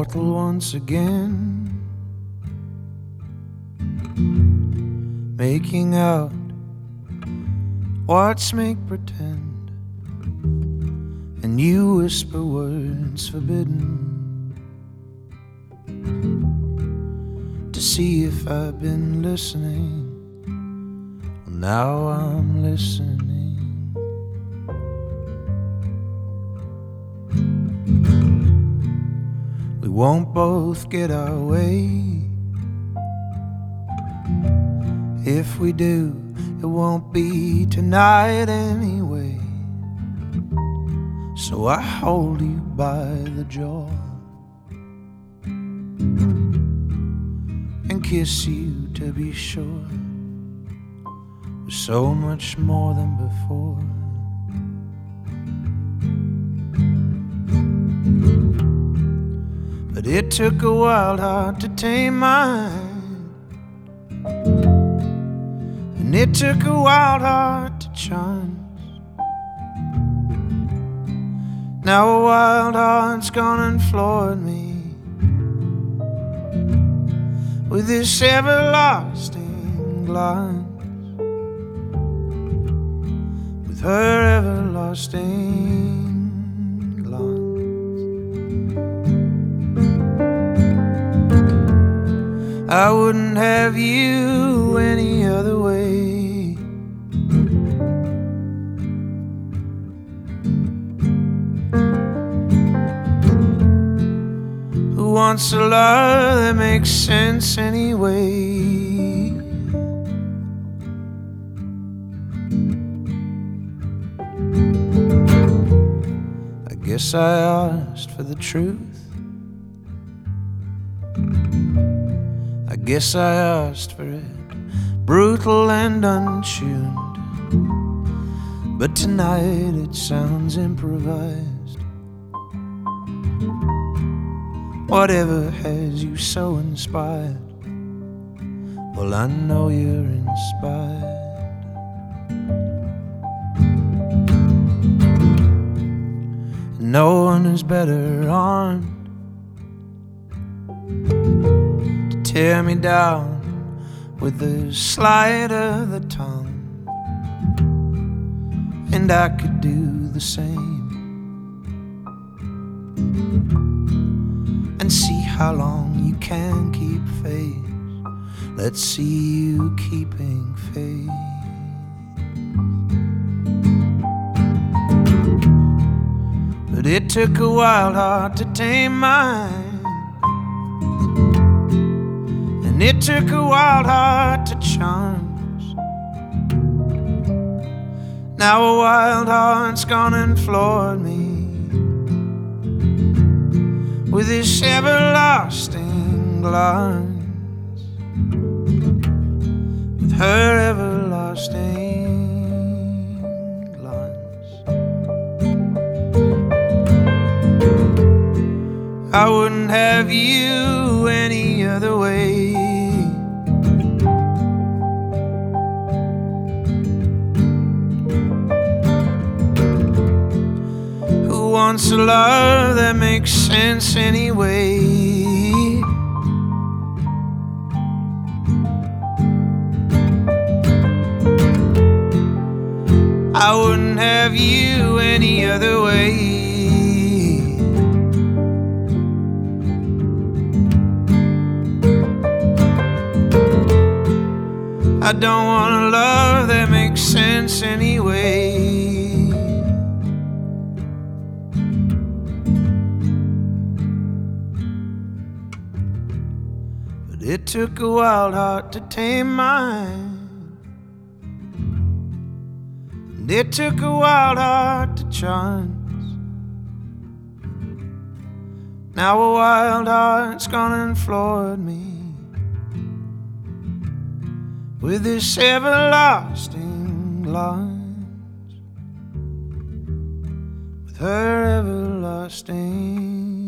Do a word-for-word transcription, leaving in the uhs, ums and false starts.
mortal once again, making out what's make pretend, and you whisper words forbidden to see if I've been listening. Well, now I'm listening. We won't both get our way. If we do, it won't be tonight anyway. So I hold you by the jaw and kiss you to be sure we're so much more than before. But it took a wild heart to tame mine, and it took a wild heart to chance. Now a wild heart's gone and floored me with this everlasting glance, with her everlasting glance. I wouldn't have you any other way. Who wants a love that makes sense anyway? I guess I asked for the truth. I guess I asked for it, brutal and untuned, but tonight it sounds improvised. Whatever has you so inspired? Well, I know you're inspired. No one is better armed tear me down with the sleight of the tongue, and I could do the same and see how long you can keep faith. Let's see you keeping faith. But it took a wild heart to tame mine, and it took a wild heart to chance. Now a wild heart's gone and floored me with this everlasting glance, with her everlasting glance. I wouldn't have you any other way. Who wants a love that makes sense anyway? I wouldn't have you any other way. I don't want a love that makes sense anyway. But it took a wild heart to tame mine, and it took a wild heart to chance. Now a wild heart's gone and floored me with this everlasting glance, with her everlasting